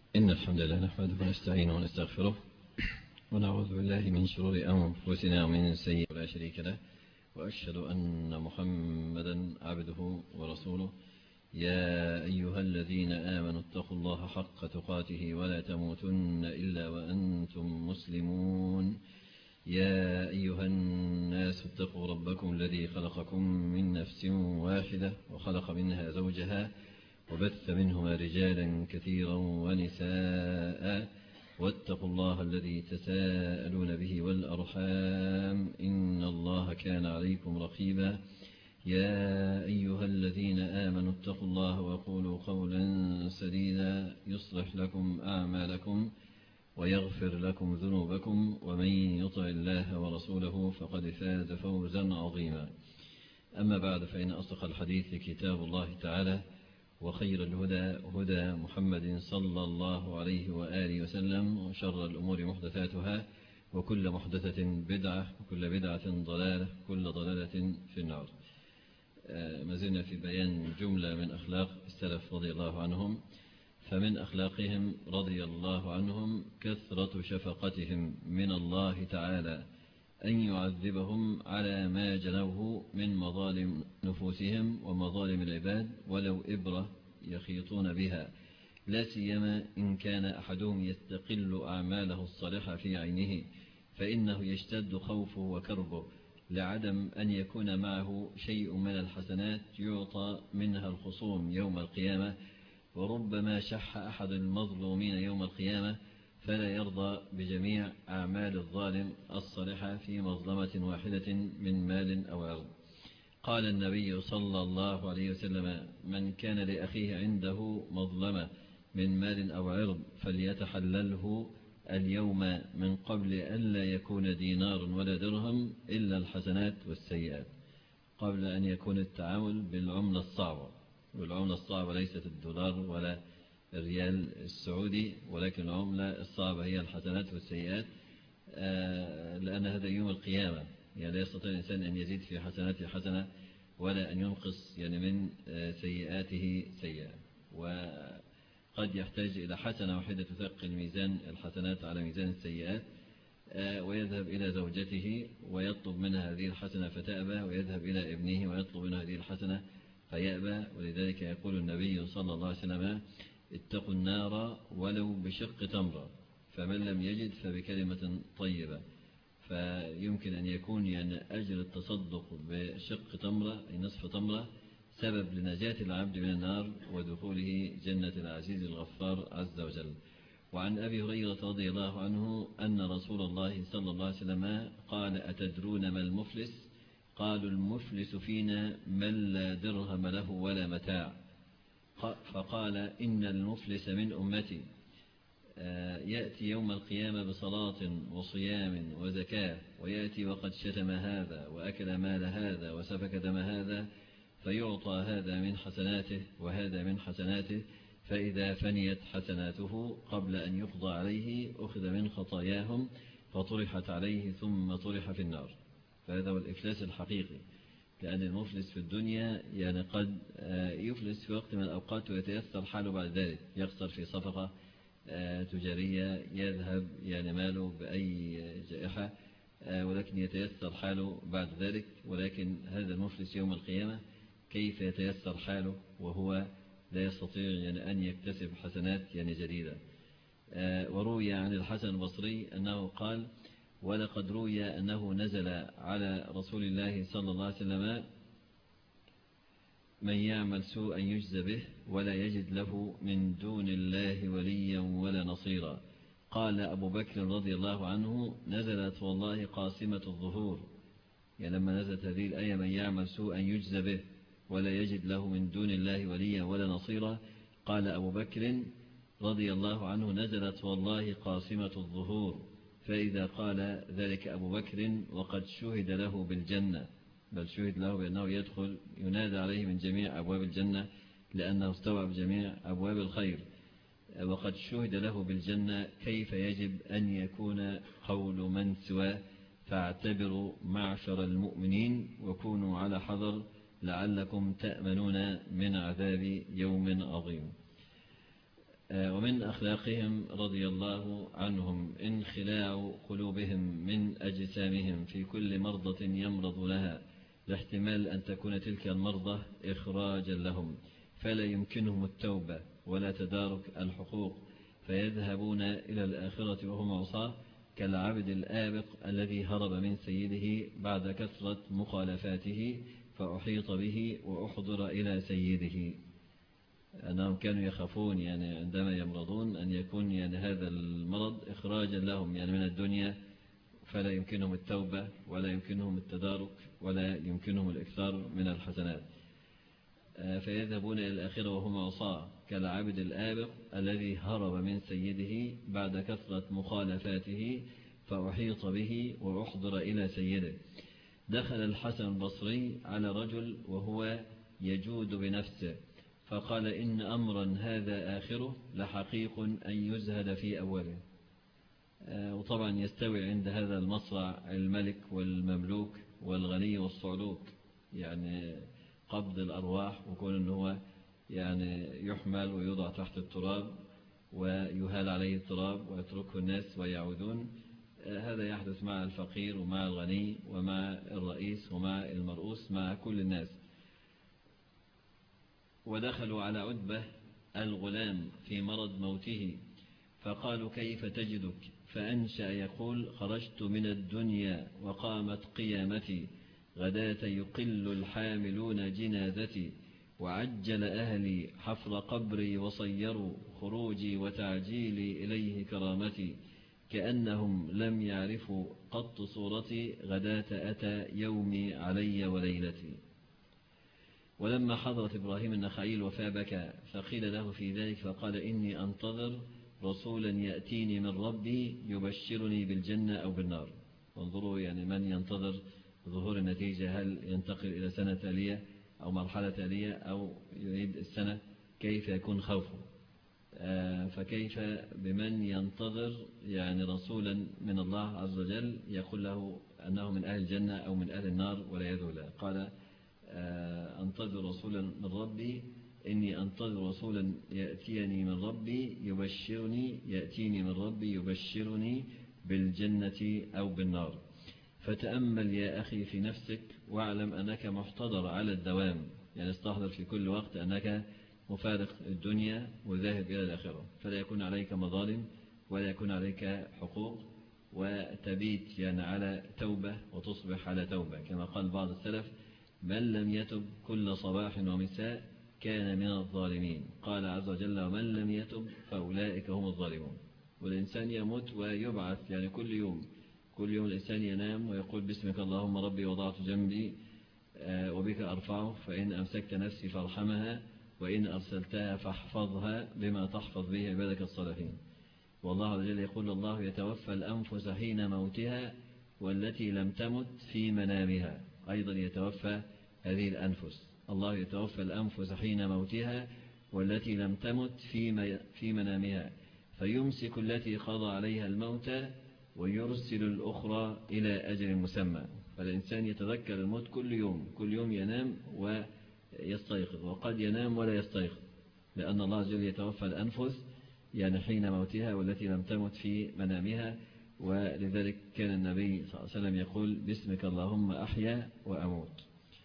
إن الحمد لله نحمده ونستعينه ونستغفره ونعوذ بالله من شرور أنفسنا ومن سيئات لا شريك له، وأشهد أن محمدا عبده ورسوله. يا أيها الذين آمنوا اتقوا الله حق تقاته ولا تموتن إلا وأنتم مسلمون. يا أيها الناس اتقوا ربكم الذي خلقكم من نفس واحدة وخلق منها زوجها وبث منهما رجالا كثيرا ونساء، واتقوا الله الذي تساءلون به والأرحام إن الله كان عليكم رقيبا. يا أيها الذين آمنوا اتقوا الله وقولوا قولا سديدا يصلح لكم أعمالكم ويغفر لكم ذنوبكم، ومن يطع الله ورسوله فقد فاز فوزا عظيما. أما بعد، فإن أصدق الحديث كتاب الله تعالى، وخير الهدى هدى محمد صلى الله عليه وآله وسلم، وشر الأمور محدثاتها، وكل محدثة بدعة، وكل بدعة ضلالة، وكل ضلالة في النار. ما زلنا في بيان جملة من أخلاق السلف رضي الله عنهم. فمن أخلاقهم رضي الله عنهم كثرة شفقتهم من الله تعالى أن يعذبهم على ما جنوه من مظالم نفوسهم ومظالم العباد، ولو إبرة يخيطون بها، لا سيما إن كان أحدهم يستقل أعماله الصالحة في عينه، فإنه يشتد خوفه وكربه لعدم أن يكون معه شيء من الحسنات يعطى منها الخصوم يوم القيامة. وربما شح أحد المظلومين يوم القيامة فلا يرضى بجميع أعمال الظالم الصالحة في مظلمة واحدة من مال أو عرض. قال النبي صلى الله عليه وسلم: من كان لأخيه عنده مظلمة من مال أو عرض فليتحلله اليوم من قبل أن لا يكون دينار ولا درهم إلا الحسنات والسيئات، قبل أن يكون التعامل بالعملة الصعبة. والعملة الصعبة ليست الدولار ولا الريال السعودي، ولكن العملة الصعبة هي الحسنات والسيئات، لأن هذا يوم القيامة. يعني لا يستطيع الإنسان أن يزيد في حسناته حسنة ولا أن ينقص من سيئاته سيئة. وقد يحتاج إلى حسنة واحدة تثقل ميزان الحسنات على ميزان السيئات، ويذهب إلى زوجته ويطلب منها هذه الحسنة فتأبى، ويذهب إلى ابنه ويطلب منها هذه الحسنة فيأبى. ولذلك يقول النبي صلى الله عليه وسلم: اتقوا النار ولو بشق تمرة، فمن لم يجد فبكلمة طيبة. فيمكن أن يكون أجر التصدق بشق تمرة أي نصف تمرة سبب لنجاة العبد من النار ودخوله جنة العزيز الغفار عز وجل. وعن أبي هريرة رضي الله عنه أن رسول الله صلى الله عليه وسلم قال: أتدرون ما المفلس؟ قالوا: المفلس فينا من لا درهم له ولا متاع. فقال: إن المفلس من أمتي يأتي يوم القيامة بصلاة وصيام وزكاة، ويأتي وقد شتم هذا وأكل مال هذا وسفك دم هذا، فيعطى هذا من حسناته وهذا من حسناته، فإذا فنيت حسناته قبل أن يقضى عليه أخذ من خطاياهم فطرحت عليه ثم طرح في النار. فهذا هو الإفلاس الحقيقي، لأن المفلس في الدنيا قد يفلس في وقت من الأوقات ويتيسر حاله بعد ذلك، يخسر في صفقة تجارية، يذهب ماله بأي جائحة، ولكن يتيسر حاله بعد ذلك. ولكن هذا المفلس يوم القيامة كيف يتيسر حاله وهو لا يستطيع أن يكتسب حسنات جديدة. وروي عن الحسن البصري أنه قال: ولقد روي أنه نزل على رسول الله صلى الله عليه وسلم: من يعمل سوءا يجزى به ولا يجد له من دون الله وليا ولا نصيرا. قال أبو بكر رضي الله عنه: نزلت والله قاسمة الظهور. لما نزلت هذه الآية: من يعمل سوءا يجزى به ولا يجد له من دون الله وليا ولا نصيرا، قال أبو بكر رضي الله عنه: نزلت والله قاسمة الظهور. فإذا قال ذلك أبو بكر وقد شهد له بالجنة، بل شهد له بأنه يدخل، ينادى عليه من جميع أبواب الجنة لأنه استوعب جميع أبواب الخير، وقد شهد له بالجنة، كيف يجب أن يكون قول من سواه؟ فاعتبروا معشر المؤمنين وكونوا على حذر لعلكم تأمنون من عذاب يوم عظيم. ومن أخلاقهم رضي الله عنهم انخلاع قلوبهم من أجسامهم في كل مرضى يمرض لها، لاحتمال أن تكون تلك المرضى إخراجا لهم، فلا يمكنهم التوبة ولا تدارك الحقوق، فيذهبون إلى الآخرة وهم عصاة كالعبد الآبق الذي هرب من سيده بعد كثرة مخالفاته فأحيط به وأحضر إلى سيده. أنهم كانوا يخافون يعني عندما يمرضون أن يكون يعني هذا المرض إخراجا لهم يعني من الدنيا، فلا يمكنهم التوبة ولا يمكنهم التدارك ولا يمكنهم الإكثار من الحسنات، فيذهبون إلى الآخرة وهم عصاة كالعبد الآبق الذي هرب من سيده بعد كثرة مخالفاته فأحيط به وأحضر إلى سيده. دخل الحسن البصري على رجل وهو يجود بنفسه فقال إن أمرا هذا آخره لحقيق أن يزهد في أوله. وطبعا يستوي عند هذا المصرع الملك والمملوك والغني والصعلوك، يعني قبض الأرواح وكون أنه يعني يحمل ويوضع تحت التراب ويهال عليه التراب ويتركه الناس ويعودون. هذا يحدث مع الفقير ومع الغني ومع الرئيس ومع المرؤوس مع كل الناس. ودخلوا على عتبة الغلام في مرض موته فقالوا كيف تجدك؟ فأنشأ يقول خرجت من الدنيا وقامت قيامتي، غداة يقل الحاملون جنازتي، وعجل أهلي حفر قبري وصيروا خروجي وتعجيلي إليه كرامتي، كأنهم لم يعرفوا قط صورتي، غداة أتى يومي علي وليلتي. ولما حضرت إبراهيم النخعي الوفاة بكى فقيل له في ذلك فقال إني أنتظر رسولا يأتيني من ربي يبشرني بالجنة أو بالنار. وانظروا يعني من ينتظر ظهور النتيجة، هل ينتقل إلى سنة تالية أو مرحلة تالية أو يعيد السنة، كيف يكون خوفه؟ فكيف بمن ينتظر يعني رسولا من الله عز وجل يقول له أنه من أهل الجنة أو من أهل النار والعياذ بالله. قال أنتظر رسولا من ربي، إني أنتظر رسولا يأتيني من ربي يأتيني من ربي يبشرني بالجنة أو بالنار. فتأمل يا أخي في نفسك واعلم أنك محتضر على الدوام، يعني استحضر في كل وقت أنك مفارق الدنيا وذاهب إلى الآخرة، فلا يكون عليك مظالم ولا يكون عليك حقوق، وتبيت يعني على توبة وتصبح على توبة، كما قال بعض السلف من لم يتب كل صباح ومساء كان من الظالمين. قال عز وجل ومن لم يتب فأولئك هم الظالمون. والإنسان يموت ويبعث يعني كل يوم الإنسان ينام ويقول باسمك اللهم ربي وضعت جنبي وبك أرفعه، فإن أمسكت نفسي فارحمها وإن أرسلتها فاحفظها بما تحفظ به عبادك الصالحين. والله عز وجل يقول الله يتوفى الأنفس حين موتها والتي لم تمت في منامها. أيضا يتوفى هذه الأنفس، الله يتوفى الأنفس حين موتها والتي لم تمت في منامها، فيمسك التي قضى عليها الموت ويرسل الأخرى إلى أجل مسمى. فالإنسان يتذكر الموت كل يوم ينام ويستيقظ، وقد ينام ولا يستيقظ، لأن الله عز وجل يتوفى الأنفس يعني حين موتها والتي لم تمت في منامها. ولذلك كان النبي صلى الله عليه وسلم يقول باسمك اللهم أحيا وأموت.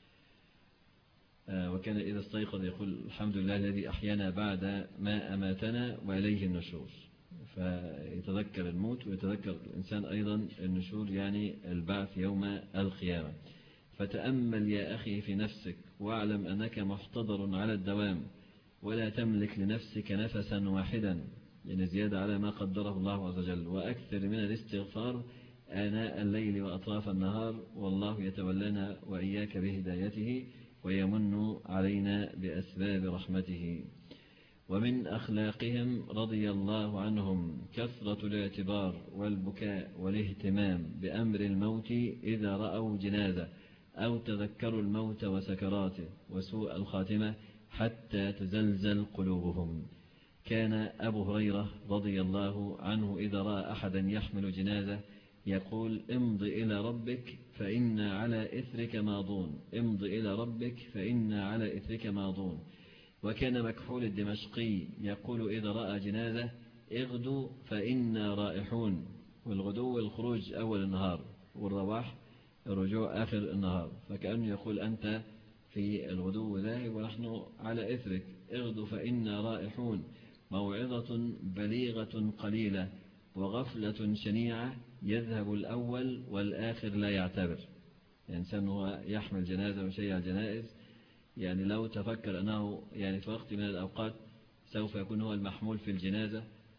وكان إذا استيقظ يقول الحمد لله الذي أحيانا بعد ما أماتنا وإليه النشور. فيتذكر الموت ويتذكر الإنسان أيضا النشور يعني البعث يوم القيامة. فتأمل يا أخي في نفسك واعلم أنك محتضر على الدوام، ولا تملك لنفسك نفسا واحدا، يعني زيادة على ما قدره الله عز وجل. وأكثر من الاستغفار آناء الليل وأطراف النهار، والله يتولانا وإياك بهدايته ويمن علينا بأسباب رحمته. ومن أخلاقهم رضي الله عنهم كثرة الاعتبار والبكاء والاهتمام بأمر الموت إذا رأوا جنازة أو تذكروا الموت وسكراته وسوء الخاتمة حتى تزلزل قلوبهم. كان أبو هريرة رضي الله عنه إذا رأى أحدا يحمل جنازة يقول امض إلى ربك فإنا على إثرك ماضون، امض إلى ربك فإنا على إثرك ماضون. وكان مكحول الدمشقي يقول إذا رأى جنازة اغدوا فإنا رائحون، والغدو الخروج أول النهار، والرواح الرجوع آخر النهار، فكأنه يقول أنت في الغدو ذاهب ونحن على إثرك، اغدوا فإنا رائحون، موعظة بليغة قليلة وغفلة شنيعة، يذهب الأول والآخر لا يعتبر. الإنسان هو يحمل جنازة وشيع الجنائز، يعني لو تفكر أنه يعني في وقت من الأوقات سوف يكون هو المحمول في الجنازة،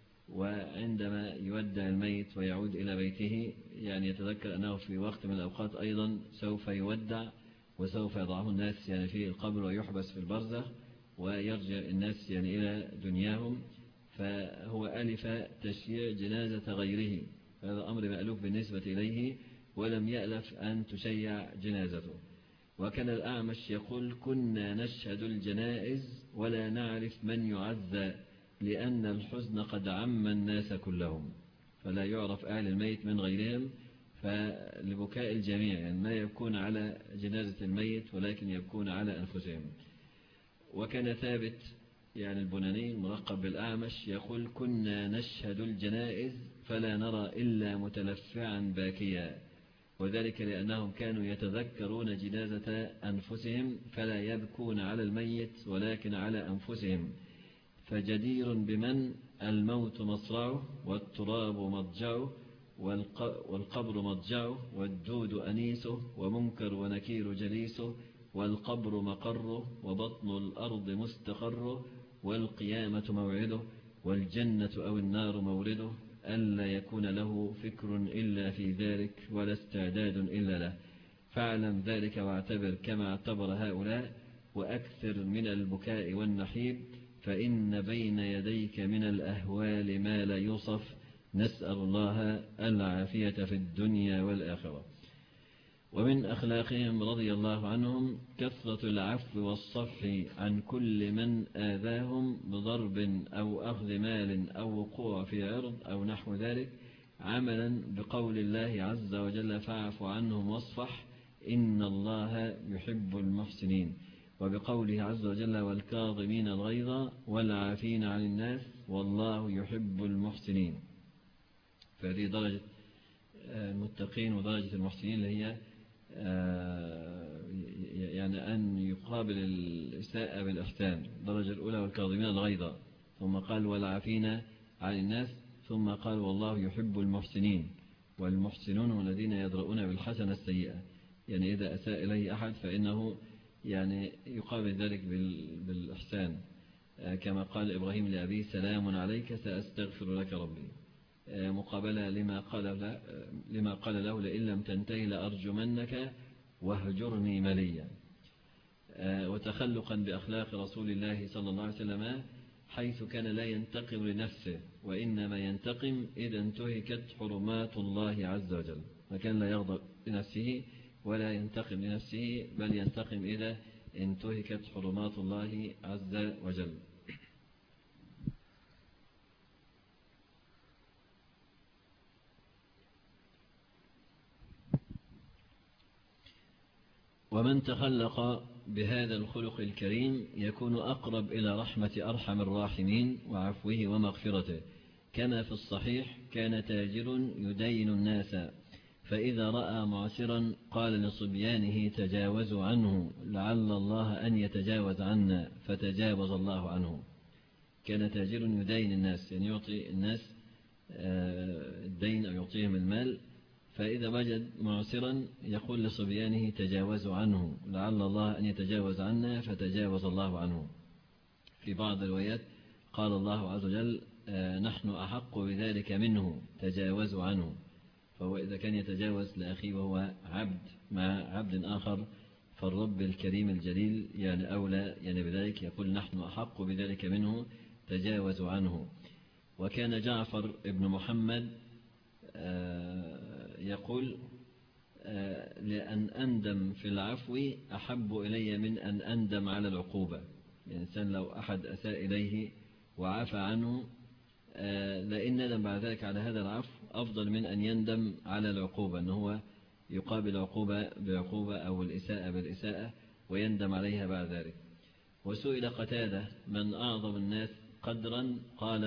وعندما يودع الميت ويعود إلى بيته يعني يتذكر أنه في وقت من الأوقات أيضا سوف يودع، وسوف يضعه الناس يعني في القبر ويحبس في البرزخ، ويرجع الناس يعني إلى دنياهم، فهو ألف تشييع جنازة غيره، هذا أمر مألوف بالنسبة إليه، ولم يألف أن تشيع جنازته. وكان الأعمش يقول كنا نشهد الجنائز ولا نعرف من يعزى، لأن الحزن قد عم الناس كلهم، فلا يعرف أهل الميت من غيرهم، فلبكاء الجميع يعني ما يكون على جنازة الميت ولكن يكون على أنفسهم. وكان ثابت يعني البناني ملقب بالأعمش يقول كنا نشهد الجنائز فلا نرى إلا متلفعا باكيا، وذلك لأنهم كانوا يتذكرون جنازة أنفسهم فلا يبكون على الميت ولكن على أنفسهم، فجدير بمن الموت مصرعه والتراب مضجعه والقبر مضجعه والدود أنيسه ومنكر ونكير جليسه والقبر مقره وبطن الأرض مستقره والقيامة موعده والجنة أو النار مورده، ألا يكون له فكر إلا في ذلك ولا استعداد إلا له، فاعلم ذلك واعتبر كما اعتبر هؤلاء، وأكثر من البكاء والنحيب، فإن بين يديك من الأهوال ما لا يوصف، نسأل الله العافية في الدنيا والآخرة. ومن أخلاقهم رضي الله عنهم كثرة العفو والصفح عن كل من آذاهم بضرب أو أخذ مال أو وقوع في عرض أو نحو ذلك، عملا بقول الله عز وجل فاعف عنهم واصفح إن الله يحب المحسنين، وبقوله عز وجل والكاظمين الغيظ والعافين عن الناس والله يحب المحسنين. فهذه درجة المتقين ودرجة المحسنين اللي هي يعني أن يقابل الإساءة بالإحسان، الدرجة الأولى والكاظمين الغيظ، ثم قال والعافين عن الناس، ثم قال والله يحب المحسنين، والمحسنون الذين يدرؤون بالحسنة السيئة، يعني إذا أساء إليه أحد فإنه يعني يقابل ذلك بالإحسان، كما قال إبراهيم لأبيه سلام عليك سأستغفر لك ربي، مقابلة لما قال له لئن لم تنتهي لأرجمنك واهجرني مليا. وتخلقا بأخلاق رسول الله صلى الله عليه وسلم حيث كان لا ينتقم لنفسه وإنما ينتقم إذا انتهكت حرمات الله عز وجل، فكان لا يغضب لنفسه ولا ينتقم لنفسه بل ينتقم إذا انتهكت حرمات الله عز وجل. ومن تخلق بهذا الخلق الكريم يكون أقرب إلى رحمة أرحم الراحمين وعفوه ومغفرته، كما في الصحيح كان تاجر يدين الناس فإذا رأى معسرا قال لصبيانه تجاوزوا عنه لعل الله أن يتجاوز عنا فتجاوز الله عنه. كان تاجر يدين الناس يعني يعطي الناس الدين أو يعطيهم المال، فإذا وجد معسرا يقول لصبيانه تجاوزوا عنه لعل الله أن يتجاوز عنا فتجاوز الله عنه. في بعض الروايات قال الله عز وجل نحن أحق بذلك منه تجاوزوا عنه، فهو إذا كان يتجاوز لأخيه وهو عبد مع عبد آخر فالرب الكريم الجليل يعني أولى يعني بذلك، يقول نحن أحق بذلك منه تجاوزوا عنه. وكان جعفر ابن محمد يقول لأن أندم في العفو أحب إلي من أن أندم على العقوبة، يعني الإنسان لو أحد أساء إليه وعفى عنه لأن ندم بعد ذلك على هذا العفو أفضل من أن يندم على العقوبة، أنه هو يقابل عقوبة بعقوبة أو الإساءة بالإساءة ويندم عليها بعد ذلك. وسئل قتادة من أعظم الناس قدرا؟ قال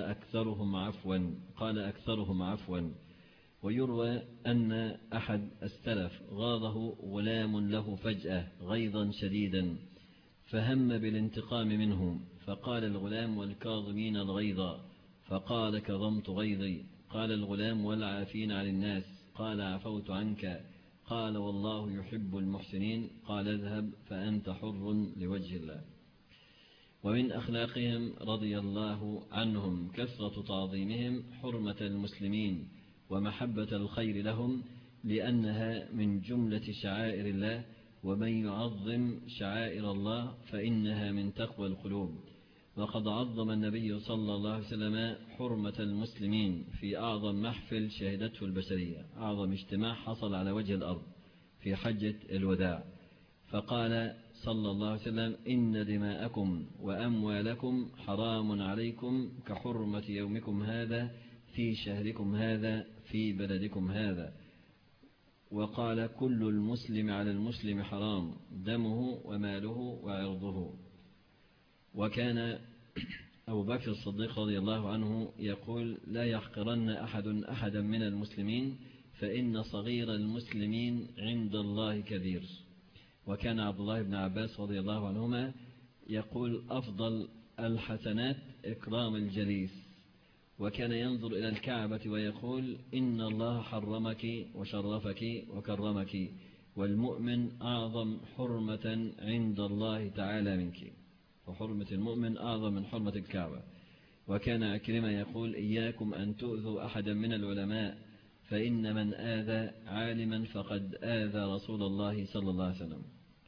أكثرهم عفوا. ويروى أن أحد السلف غاضه غلام له فجأة غيظا شديدا فهم بالانتقام منه، فقال الغلام والكاظمين الغيظ، فقال كظمت غيظي. قال الغلام والعافين عن الناس، قال عفوت عنك. قال والله يحب المحسنين. قال اذهب فأنت حر لوجه الله. ومن أخلاقهم رضي الله عنهم كثرة تعظيمهم حرمة المسلمين ومحبة الخير لهم، لأنها من جملة شعائر الله، ومن يعظم شعائر الله فإنها من تقوى القلوب. وقد عظم النبي صلى الله عليه وسلم حرمة المسلمين في أعظم محفل شهدته البشرية، أعظم اجتماع حصل على وجه الأرض في حجة الوداع، فقال صلى الله عليه وسلم إن دماءكم وأموالكم حرام عليكم كحرمة يومكم هذا في شهركم هذا في بلدكم هذا. وقال كل المسلم على المسلم حرام دمه وماله وعرضه. وكان أبو بكر الصديق رضي الله عنه يقول لا يحقرن أحدا من المسلمين فإن صغير المسلمين عند الله كبير. وكان عبد الله بن عباس رضي الله عنهما يقول أفضل الحسنات إكرام الجليس. وكان ينظر إلى الكعبة ويقول إن الله حرمك وشرفك وكرمك، والمؤمن أعظم حرمة عند الله تعالى منك، وحرمة المؤمن أعظم من حرمة الكعبة. وكان عكرمة يقول إياكم أن تؤذوا أحدا من العلماء، فإن من آذى عالما فقد آذى رسول الله صلى الله عليه وسلم.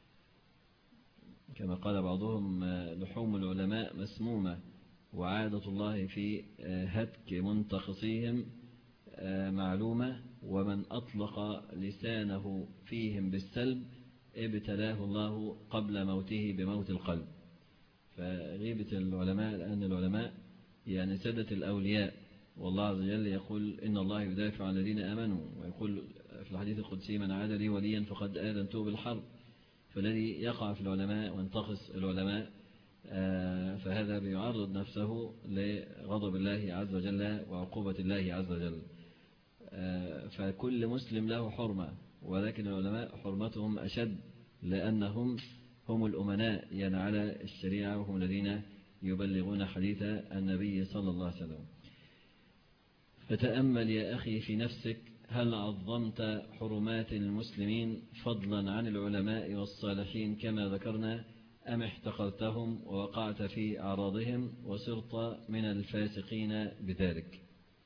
كما قال بعضهم لحوم العلماء مسمومة، وعادة الله في هتك منتقصيهم معلومة، ومن أطلق لسانه فيهم بالسلب ابتلاه الله قبل موته بموت القلب. فغيبة العلماء لأن العلماء يعني سادة الأولياء، والله عز وجل يقول إن الله يدافع عن الذين آمنوا، ويقول في الحديث القدسي من عاد لي وليا فقد آذنته بالحرب. فالذي يقع في العلماء وينتقص العلماء فهذا بيعرض نفسه لغضب الله عز وجل وعقوبة الله عز وجل. فكل مسلم له حرمة، ولكن العلماء حرمتهم أشد لأنهم هم الأمناء يعني على الشريعة، وهم الذين يبلغون حديث النبي صلى الله عليه وسلم. فتأمل يا أخي في نفسك، هل عظمت حرمات المسلمين فضلا عن العلماء والصالحين كما ذكرنا، أم احتقرتهم ووقعت في أعراضهم وصرت من الفاسقين بذلك؟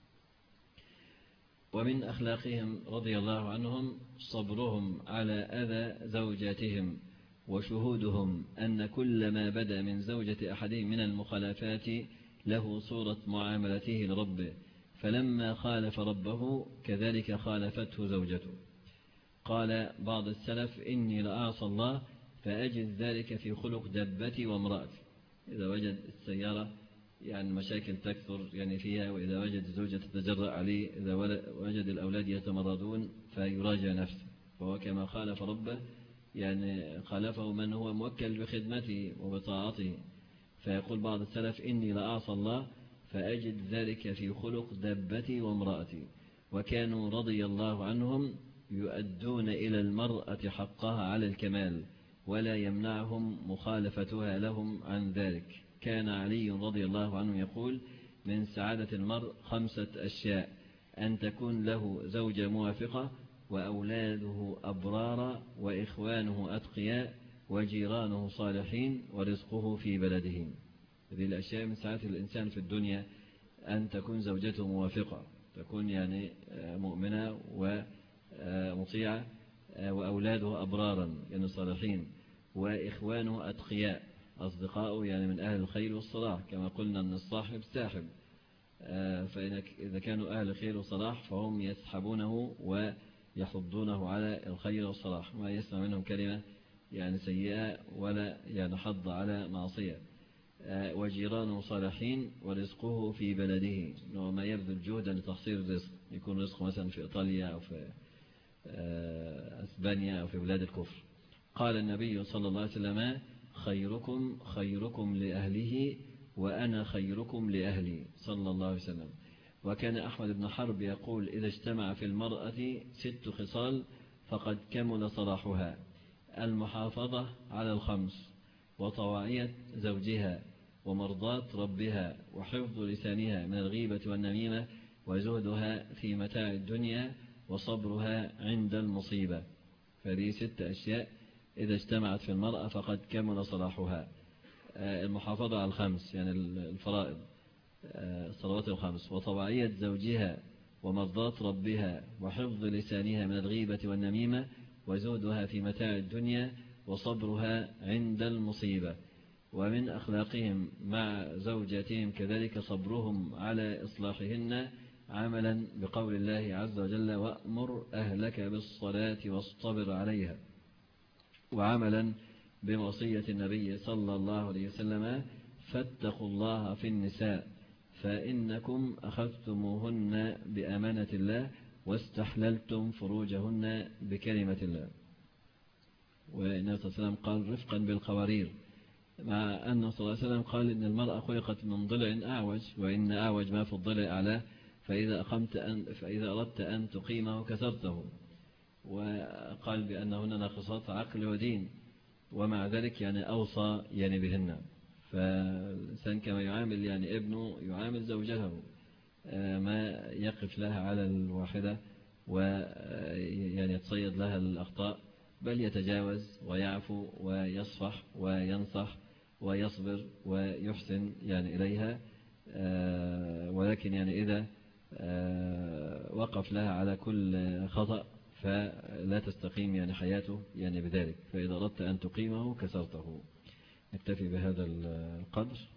ومن أخلاقهم رضي الله عنهم صبرهم على أذى زوجاتهم، وشهودهم أن كل ما بدا من زوجة أحدهم من المخالفات له صورة معاملته لربه، فلما خالف ربه كذلك خالفته زوجته. قال بعض السلف إني لأعصى الله فأجد ذلك في خلق دبتي وامرأتي. إذا وجد السيارة يعني مشاكل تكثر يعني فيها، وإذا وجد زوجة تتجرأ عليه، إذا وجد الأولاد يتمردون فيراجع نفسه، فهو كما خالف ربه يعني خالفه من هو موكل بخدمته وبطاعته. فيقول بعض السلف إني لأعصى الله فأجد ذلك في خلق دبتي وامرأتي. وكانوا رضي الله عنهم يؤدون إلى المرأة حقها على الكمال، ولا يمنعهم مخالفتها لهم عن ذلك. كان علي رضي الله عنه يقول من سعادة المرء 5 أشياء: أن تكون له زوجة موافقة، وأولاده أبرارا، وإخوانه أتقياء، وجيرانه صالحين، ورزقه في بلده. هذه الأشياء من سعادة الإنسان في الدنيا، أن تكون زوجته موافقة، تكون يعني مؤمنة ومطيعة، وأولاده أبرارا يعني صالحين، وإخوانه أتقياء أصدقاؤه يعني من أهل الخير والصلاح، كما قلنا أن الصاحب ساحب، فإذا كانوا أهل خير وصلاح فهم يسحبونه ويحضونه على الخير والصلاح، ما يسمع منهم كلمة يعني سيئة ولا يعني حض على معصية. وجيرانه صالحين، ورزقه في بلده، وما يبذل جهدا لتحصيل الرزق، يكون رزقه مثلا في إيطاليا أو في أسبانيا أو في بلاد الكفر. قال النبي صلى الله عليه وسلم خيركم خيركم لأهله وأنا خيركم لأهلي صلى الله عليه وسلم. وكان أحمد بن حرب يقول إذا اجتمع في المرأة 6 خصال فقد كمل صلاحها: المحافظة على الخمس، وطواعية زوجها، ومرضاة ربها، وحفظ لسانها من الغيبة والنميمة، وزهدها في متاع الدنيا، وصبرها عند المصيبة. فهذه 6 أشياء إذا اجتمعت في المرأة فقد كمل صلاحها. المحافظة على الخمس يعني الفرائض، الصلوات الخمس، وطواعية زوجها، ومرضاة ربها، وحفظ لسانها من الغيبة والنميمة، وزهدها في متاع الدنيا، وصبرها عند المصيبة. ومن أخلاقهم مع زوجاتهم كذلك صبرهم على إصلاحهن، عملا بقول الله عز وجل: وأمر أهلك بالصلاة واصطبر عليها، وعملا بوصية النبي صلى الله عليه وسلم: فاتقوا الله في النساء فإنكم أخذتموهن بأمانة الله واستحللتم فروجهن بكلمة الله. والنبي صلى الله عليه وسلم قال: رفقا بالقوارير، مع أنه صلى الله عليه وسلم قال إن المرأة خلقت من ضلع أعوج، وإن أعوج ما في الضلع أعلاه، فإذا أردت أن تقيمه كسرته. وقال بأنهن ناقصات عقل ودين، ومع ذلك يعني أوصى يعني بهن. فالإنسان كما يعامل يعني ابنه يعامل زوجته، ما يقف لها على الواحدة ويعني يتصيد لها الأخطاء، بل يتجاوز ويعفو ويصفح وينصح ويصبر ويحسن يعني إليها. ولكن يعني إذا وقف لها على كل خطأ فلا تستقيم يعني حياته يعني بذلك، فإذا أردت أن تقيمه كسرته. نكتفي بهذا القدر.